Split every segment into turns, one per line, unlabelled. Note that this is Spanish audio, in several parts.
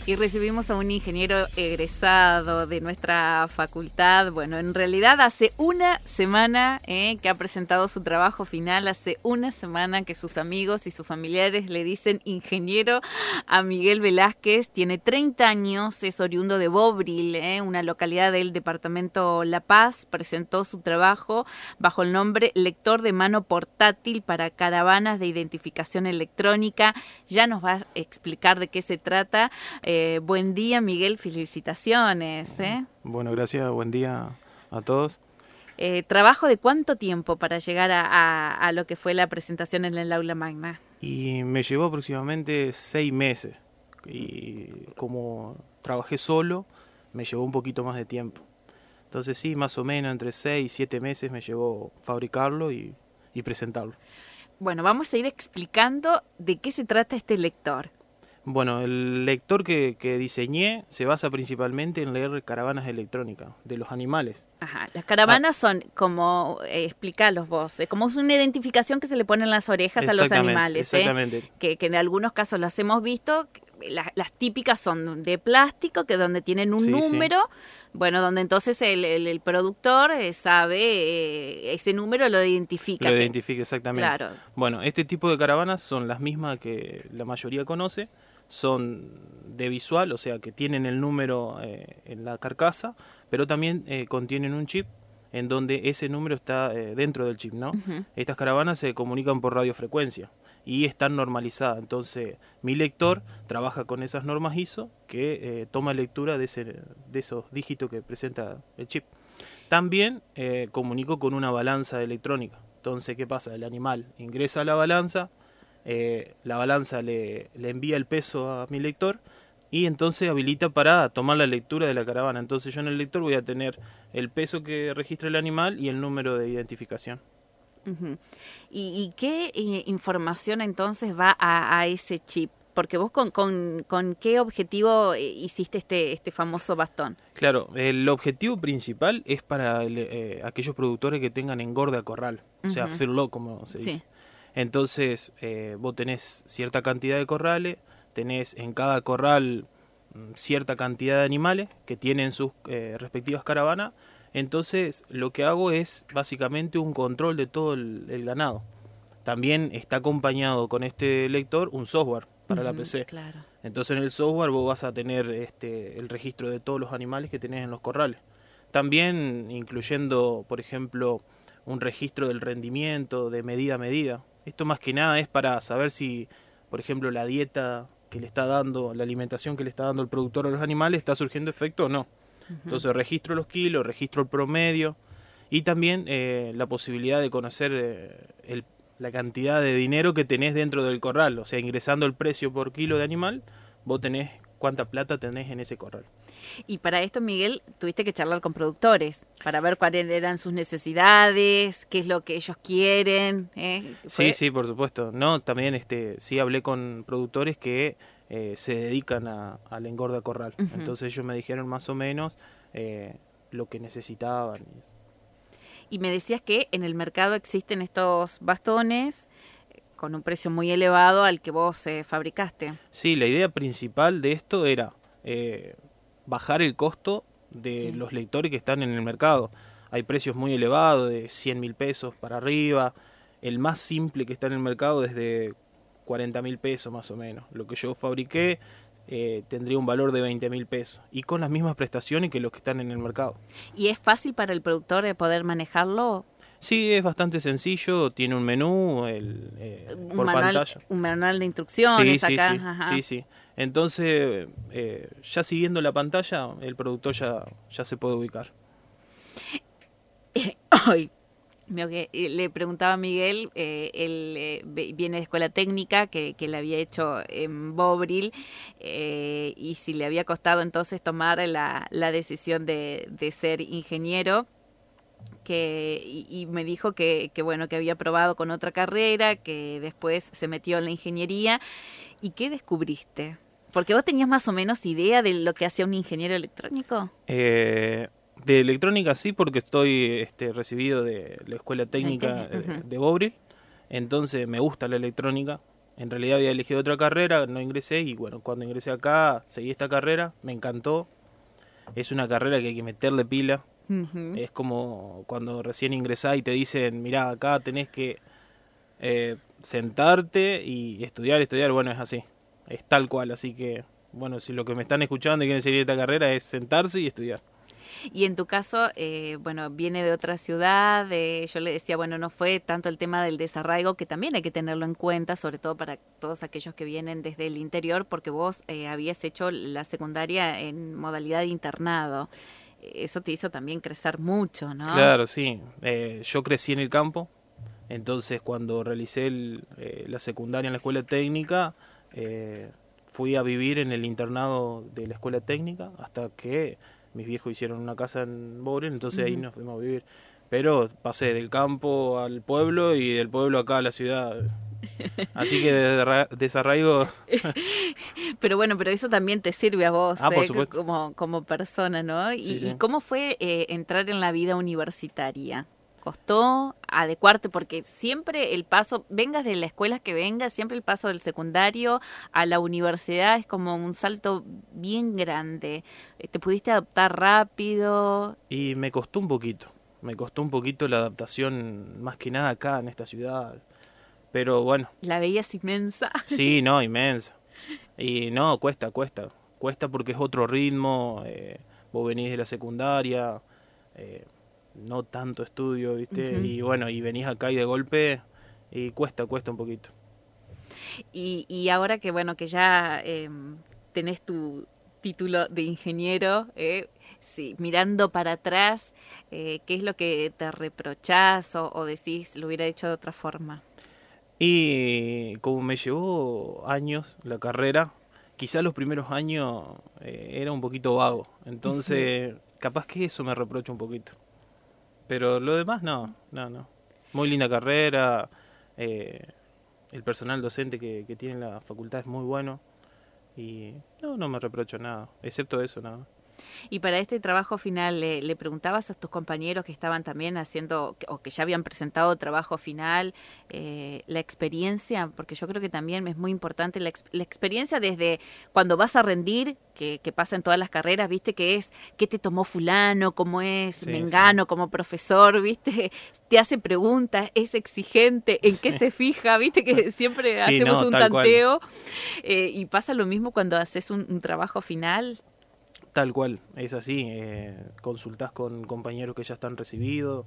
Y recibimos a un ingeniero egresado de nuestra facultad. Bueno, en realidad hace una semana que ha presentado su trabajo final, hace una semana que sus amigos y sus familiares le dicen ingeniero a Miguel Velázquez. Tiene 30 años, es oriundo de Bobril, una localidad del departamento La Paz. Presentó su trabajo bajo el nombre Lector de mano portátil para caravanas de identificación electrónica. Ya nos va a explicar de qué se trata. Buen día, Miguel, felicitaciones.
Bueno, gracias, buen día a todos.
¿Trabajo de cuánto tiempo para llegar a lo que fue la presentación en el aula magna?
Y me llevó aproximadamente 6 meses. Y como trabajé solo, me llevó un poquito más de tiempo. Entonces sí, más o menos entre 6 y 7 meses me llevó fabricarlo y presentarlo.
Bueno, vamos a ir explicando de qué se trata este lector.
Bueno, el lector que diseñé se basa principalmente en leer caravanas electrónicas de los animales.
Ajá, las caravanas son como, explícalos vos, como es una identificación que se le pone en las orejas a los animales.
Exactamente.
Que en algunos casos las hemos visto, las típicas son de plástico, que donde tienen un número, bueno, donde entonces el productor sabe ese número, lo identifica.
Lo identifica, exactamente.
Claro.
Bueno, este tipo de caravanas son las mismas que la mayoría conoce. Son de visual, o sea que tienen el número en la carcasa, pero también contienen un chip en donde ese número está dentro del chip, ¿no? Uh-huh. Estas caravanas se comunican por radiofrecuencia y están normalizadas. Entonces, mi lector trabaja con esas normas ISO que toma lectura de esos dígitos que presenta el chip. También comunico con una balanza electrónica. Entonces, ¿qué pasa? El animal ingresa a la balanza le envía el peso a mi lector y entonces habilita para tomar la lectura de la caravana. Entonces yo en el lector voy a tener el peso que registra el animal y el número de identificación.
Uh-huh. ¿Y qué información entonces va a ese chip? Porque vos con qué objetivo hiciste este famoso bastón.
Claro, el objetivo principal es para aquellos productores que tengan engorde a corral, o sea, feedlot como se dice. Sí. Entonces, vos tenés cierta cantidad de corrales, tenés en cada corral cierta cantidad de animales que tienen sus respectivas caravanas. Entonces, lo que hago es básicamente un control de todo el ganado. También está acompañado con este lector un software para la PC.
Claro.
Entonces, en el software vos vas a tener el registro de todos los animales que tenés en los corrales. También incluyendo, por ejemplo, un registro del rendimiento de medida a medida. Esto más que nada es para saber si, por ejemplo, la dieta que le está dando, la alimentación que le está dando el productor a los animales está surgiendo efecto o no. Uh-huh. Entonces registro los kilos, registro el promedio y también la posibilidad de conocer la cantidad de dinero que tenés dentro del corral. O sea, ingresando el precio por kilo de animal, vos tenés cuánta plata tenés en ese corral.
Y para esto, Miguel, tuviste que charlar con productores para ver cuáles eran sus necesidades, qué es lo que ellos quieren.
Sí, por supuesto. No, también sí hablé con productores que se dedican al engorde a corral. Uh-huh. Entonces ellos me dijeron más o menos lo que necesitaban.
Y me decías que en el mercado existen estos bastones con un precio muy elevado al que vos fabricaste.
Sí, la idea principal de esto era bajar el costo de los lectores que están en el mercado. Hay precios muy elevados, de 100.000 pesos para arriba. El más simple que está en el mercado es de 40.000 pesos más o menos. Lo que yo fabriqué tendría un valor de 20.000 pesos y con las mismas prestaciones que los que están en el mercado.
¿Y es fácil para el productor poder manejarlo?
Sí, es bastante sencillo, tiene un menú por pantalla.
Un manual de instrucciones acá.
Sí. Ajá. Sí. Entonces, ya siguiendo la pantalla, el productor ya se puede ubicar.
Hoy le preguntaba a Miguel, él viene de escuela técnica que le había hecho en Bobril y si le había costado entonces tomar la decisión de ser ingeniero. Y me dijo que bueno, que había probado con otra carrera, que después se metió en la ingeniería. ¿Y qué descubriste? Porque vos tenías más o menos idea de lo que hacía un ingeniero electrónico.
De electrónica sí, porque estoy recibido de la escuela técnica de Bobril. Entonces me gusta la electrónica. En realidad había elegido otra carrera, no ingresé y bueno, cuando ingresé acá seguí esta carrera, me encantó. Es una carrera que hay que meterle pila.
Ujú.
Es como cuando recién ingresás y te dicen, mirá, acá tenés que sentarte y estudiar. Bueno, es así, es tal cual. Así que, bueno, si lo que me están escuchando y quieren seguir esta carrera es sentarse y estudiar.
Y en tu caso, bueno, viene de otra ciudad, yo le decía, bueno, no fue tanto el tema del desarraigo, que también hay que tenerlo en cuenta, sobre todo para todos aquellos que vienen desde el interior, porque vos habías hecho la secundaria en modalidad de internado. Eso te hizo también crecer mucho, ¿no?
Claro, sí. Yo crecí en el campo, entonces cuando realicé la secundaria en la escuela técnica, fui a vivir en el internado de la escuela técnica hasta que mis viejos hicieron una casa en Boren, entonces ahí nos fuimos a vivir. Pero pasé del campo al pueblo y del pueblo acá a la ciudad. Así que desarraigo.
Pero bueno, pero eso también te sirve a vos,
Por supuesto.
como persona, ¿no?
Sí, sí.
¿Y cómo fue entrar en la vida universitaria? ¿Costó adecuarte? Porque siempre el paso, vengas de la escuela que vengas, siempre el paso del secundario a la universidad es como un salto bien grande. ¿Te pudiste adaptar rápido?
Y me costó un poquito la adaptación, más que nada acá en esta ciudad. Pero bueno.
¿La veías inmensa?
Sí, no, inmensa. Y no, cuesta porque es otro ritmo. Vos venís de la secundaria, no tanto estudio, ¿viste?
Uh-huh.
Y bueno, y venís acá y de golpe, y cuesta un poquito.
Y ahora que, bueno, que ya tenés tu título de ingeniero, sí, mirando para atrás, ¿qué es lo que te reprochás o decís lo hubiera hecho de otra forma?
Y como me llevó años la carrera, quizás los primeros años era un poquito vago. Entonces, capaz que eso me reprocha un poquito. Pero lo demás no. Muy linda carrera, el personal docente que tiene la facultad es muy bueno y no me reprocho nada, excepto eso, nada.
Y para este trabajo final, ¿le preguntabas a tus compañeros que estaban también haciendo o que ya habían presentado trabajo final la experiencia? Porque yo creo que también es muy importante la experiencia desde cuando vas a rendir, que pasa en todas las carreras, ¿viste? Que es qué te tomó fulano, cómo es Mengano como profesor, ¿viste? Te hace preguntas, es exigente, ¿en qué se fija? ¿Viste? Que siempre hacemos un tanteo. Y pasa lo mismo cuando haces un trabajo final.
Tal cual, es así. Consultás con compañeros que ya están recibidos,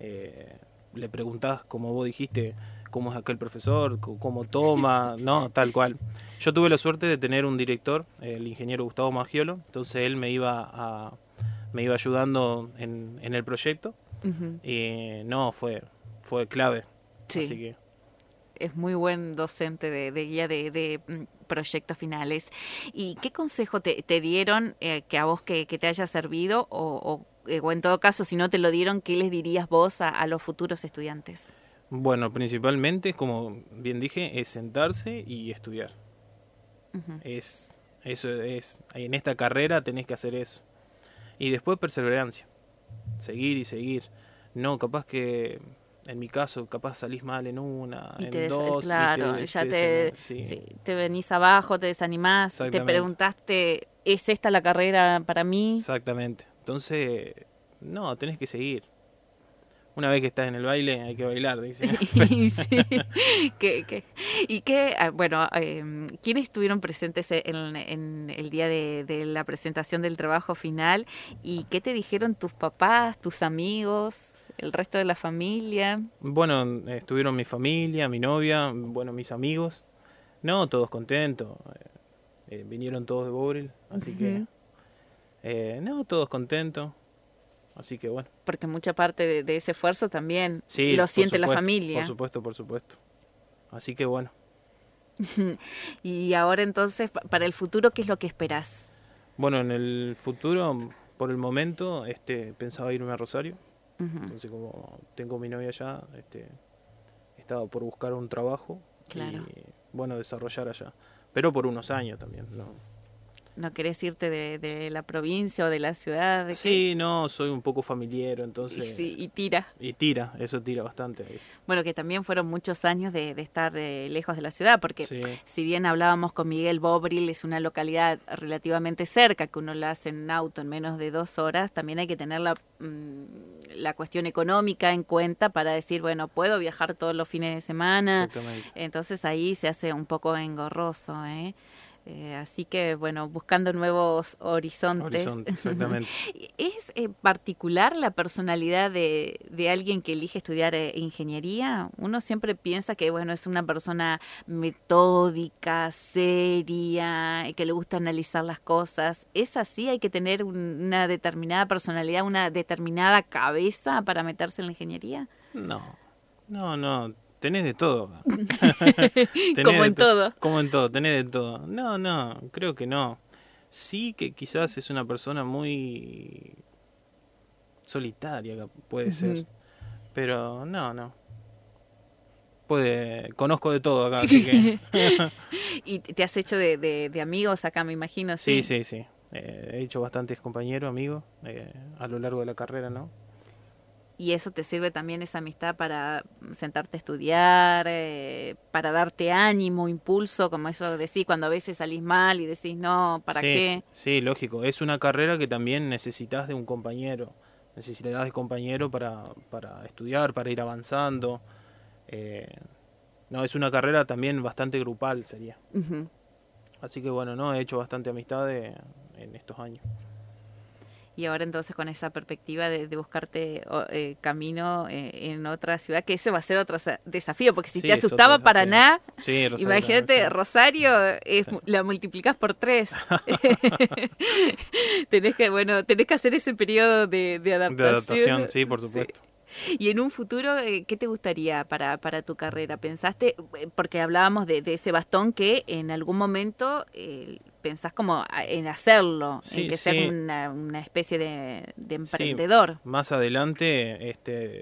le preguntás, como vos dijiste, cómo es aquel profesor, cómo toma, no, tal cual. Yo tuve la suerte de tener un director, el ingeniero Gustavo Maggiolo, entonces él me iba ayudando en el proyecto.
Uh-huh.
Y no, fue clave.
Sí.
Así que
es muy buen docente de guía de proyectos finales. ¿Y qué consejo te dieron que a vos que te haya servido o en todo caso, si no te lo dieron, qué les dirías vos a los futuros estudiantes?
Bueno, principalmente, como bien dije, es sentarse y estudiar. Uh-huh. Eso es, en esta carrera tenés que hacer eso. Y después perseverancia, seguir y seguir. No, capaz que en mi caso, capaz salís mal en una,
y
en dos,
claro,
y
ya te venís abajo, te desanimás, te preguntaste, ¿es esta la carrera para mí?
Exactamente. Entonces, no, tenés que seguir. Una vez que estás en el baile, hay que bailar, dice.
¿Y qué? Bueno, ¿quiénes estuvieron presentes en el día de la presentación del trabajo final? ¿Y qué te dijeron tus papás, tus amigos, el resto de la familia?
Bueno, estuvieron mi familia, mi novia, bueno, mis amigos. No, todos contentos. Vinieron todos de Bobril, así que... no, todos contentos. Así que bueno.
Porque mucha parte de ese esfuerzo también lo siente la familia.
Por supuesto. Así que bueno.
Y ahora entonces, para el futuro, ¿qué es lo que esperás?
Bueno, en el futuro, por el momento, pensaba irme a Rosario. Uh-huh. Entonces, como tengo mi novia allá, estaba por buscar un trabajo.
Claro.
Y, bueno, desarrollar allá. Pero por unos años también, ¿no?
¿No querés irte de la provincia o de la ciudad?
Sí, no, soy un poco familiero, entonces...
Sí, y tira.
Y tira, eso tira bastante.
Bueno, que también fueron muchos años de estar lejos de la ciudad, porque
Sí.
si bien hablábamos con Miguel, Bobril es una localidad relativamente cerca, que uno la hace en auto en menos de 2 horas, también hay que tener la cuestión económica en cuenta para decir, bueno, puedo viajar todos los fines de semana.
Exactamente.
Entonces ahí se hace un poco engorroso, así que, bueno, buscando nuevos horizontes.
Exactamente.
¿Es particular la personalidad de alguien que elige estudiar ingeniería? Uno siempre piensa que, bueno, es una persona metódica, seria, que le gusta analizar las cosas. ¿Es así? ¿Hay que tener una determinada personalidad, una determinada cabeza para meterse en la ingeniería?
No. Tenés de todo.
Como en todo.
Como en todo, tenés de todo. No, creo que no. Sí que quizás es una persona muy solitaria, puede ser. Pero no. Conozco de todo acá, así que...
¿Y te has hecho de amigos acá, me imagino?
Sí. He hecho bastantes compañeros, amigos, a lo largo de la carrera, ¿no?
¿Y eso te sirve también, esa amistad, para sentarte a estudiar, para darte ánimo, impulso, como eso decís, cuando a veces salís mal y decís, no, ¿para qué?
Sí, lógico. Es una carrera que también necesitas de un compañero. Necesitas de compañero para estudiar, para ir avanzando. No, es una carrera también bastante grupal, sería.
Uh-huh.
Así que bueno, no, he hecho bastante amistad en estos años.
Y ahora entonces con esa perspectiva de buscarte camino en otra ciudad, que ese va a ser otro desafío, porque si te asustaba Paraná,
sí, Rosario,
imagínate, Rosario la multiplicás por 3. tenés que hacer ese periodo de adaptación.
De adaptación, sí, por supuesto.
Sí. Y en un futuro, ¿qué te gustaría para tu carrera? ¿Pensaste, porque hablábamos de ese bastón, que en algún momento pensás como en hacerlo, en que seas una especie de emprendedor?
Sí, más adelante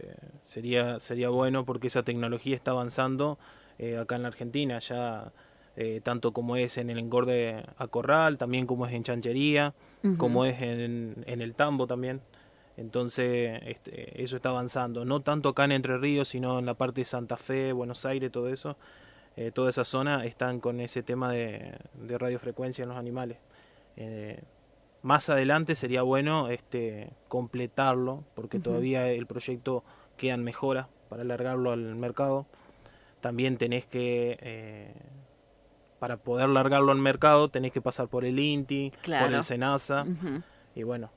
sería bueno, porque esa tecnología está avanzando acá en la Argentina, ya tanto como es en el engorde a corral, también como es en chanchería, uh-huh, como es en el tambo también. Entonces eso está avanzando, no tanto acá en Entre Ríos, sino en la parte de Santa Fe, Buenos Aires, todo eso. Toda esa zona están con ese tema de radiofrecuencia en los animales. Más adelante sería bueno completarlo, porque uh-huh, todavía el proyecto quedan mejoras para alargarlo al mercado. También tenés que, para poder largarlo al mercado, tenés que pasar por el INTI, claro, por el SENASA. Uh-huh. Y bueno,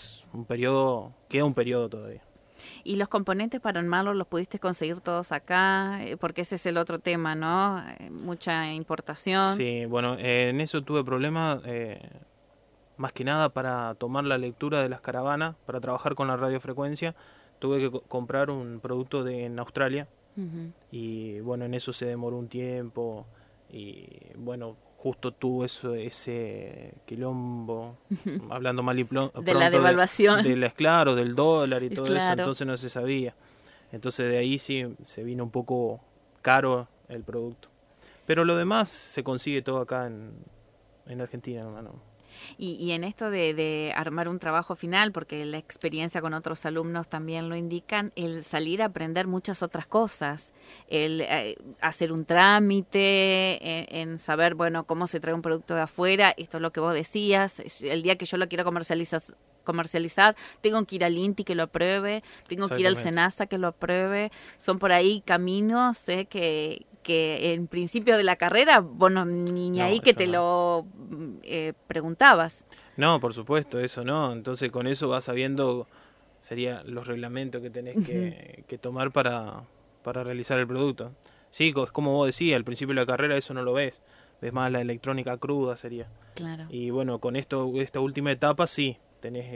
queda un periodo todavía.
¿Y los componentes para armarlo los pudiste conseguir todos acá? Porque ese es el otro tema, ¿no? Mucha importación.
Sí, bueno, en eso tuve problemas, más que nada para tomar la lectura de las caravanas, para trabajar con la radiofrecuencia. Tuve que comprar un producto en Australia, uh-huh, y bueno, en eso se demoró un tiempo y bueno, justo tuvo ese quilombo, hablando mal y pronto,
de la devaluación,
claro, del dólar y todo,
claro,
eso, entonces no se sabía. Entonces de ahí sí se vino un poco caro el producto. Pero lo demás se consigue todo acá en Argentina, hermano.
Y en esto de armar un trabajo final, porque la experiencia con otros alumnos también lo indican, el salir a aprender muchas otras cosas, el hacer un trámite, en saber, bueno, cómo se trae un producto de afuera, esto es lo que vos decías, el día que yo lo quiero comercializar, tengo que ir al INTI que lo apruebe, tengo que ir al SENASA que lo apruebe, son por ahí caminos que en principio de la carrera vos ni ahí que te lo preguntabas.
No, por supuesto, eso no. Entonces con eso vas sabiendo, serían los reglamentos que tenés que tomar para realizar el producto. Sí, es como vos decías, al principio de la carrera eso no lo ves más la electrónica cruda sería.
Claro.
Y bueno, con esta última etapa sí, tenés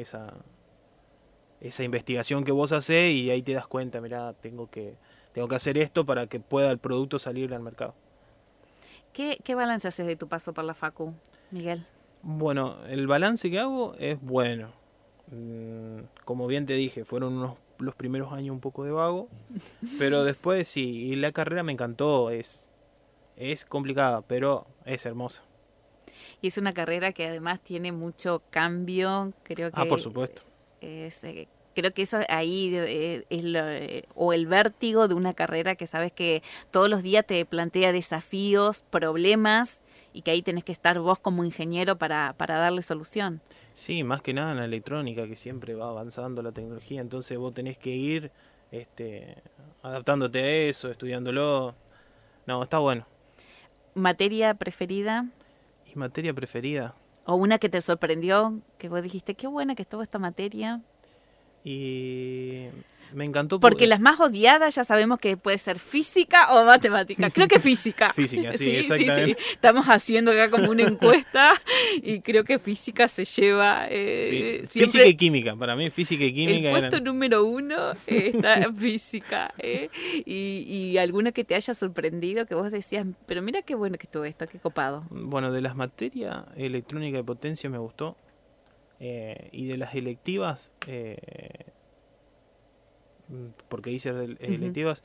esa investigación que vos hacés y ahí te das cuenta, mirá, tengo que hacer esto para que pueda el producto salir al mercado.
¿Qué balance haces de tu paso por la Facu, Miguel?
Bueno, el balance que hago es bueno. Como bien te dije, fueron los primeros años un poco de vago, pero después sí, y la carrera me encantó, es complicada, pero es hermosa.
Y es una carrera que además tiene mucho cambio, creo que...
por supuesto.
Creo que eso ahí o el vértigo de una carrera que sabes que todos los días te plantea desafíos, problemas, y que ahí tenés que estar vos como ingeniero para darle solución.
Sí, más que nada en la electrónica, que siempre va avanzando la tecnología, entonces vos tenés que ir adaptándote a eso, estudiándolo. No, está bueno.
¿Materia preferida?
¿Y materia preferida?
¿O una que te sorprendió, que vos dijiste, qué buena que estuvo esta materia?
Y me encantó
porque las más odiadas ya sabemos que puede ser física o matemática. Creo que física.
Física, sí, exactamente.
Sí. Estamos haciendo acá como una encuesta y creo que física se lleva siempre...
Física y química, para mí física y química.
El puesto número 1 está en física. Y alguna que te haya sorprendido, que vos decías, pero mira qué bueno que estuvo esto, qué copado.
Bueno, de las materias, electrónica de potencia me gustó. Y de las electivas, porque hice electivas,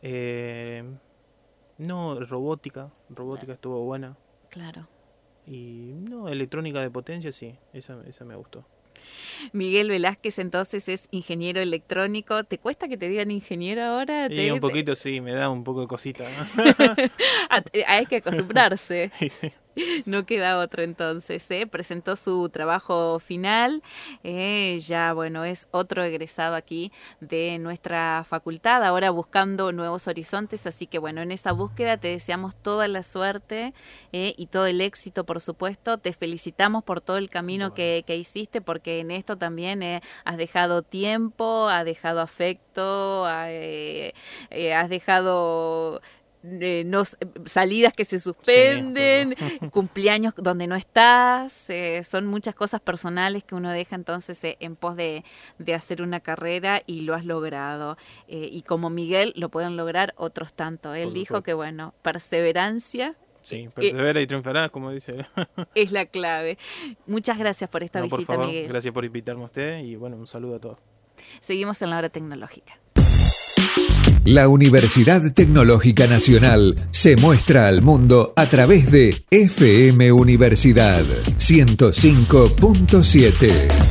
no, robótica estuvo buena.
Claro.
Y no, electrónica de potencia sí, esa me gustó.
Miguel Velázquez entonces es ingeniero electrónico. ¿Te cuesta que te digan ingeniero ahora?
Sí, un poquito sí, me da un poco de cosita, ¿no?
Hay que acostumbrarse.
Sí.
No queda otro entonces. Presentó su trabajo final. Ya, bueno, es otro egresado aquí de nuestra facultad, ahora buscando nuevos horizontes. Así que, bueno, en esa búsqueda te deseamos toda la suerte y todo el éxito, por supuesto. Te felicitamos por todo el camino que hiciste, porque en esto también has dejado tiempo, has dejado afecto, has dejado... salidas que se suspenden, sí, cumpleaños donde no estás, son muchas cosas personales que uno deja entonces en pos de hacer una carrera, y lo has logrado, y como Miguel lo pueden lograr otros tanto. Él dijo que bueno, perseverancia.
Sí, persevera y triunfarás, como dice.
Es la clave. Muchas gracias por esta visita,
por favor,
Miguel.
Gracias por invitarme a usted y bueno, un saludo a todos.
Seguimos en la hora tecnológica.
La Universidad Tecnológica Nacional se muestra al mundo a través de FM Universidad 105.7.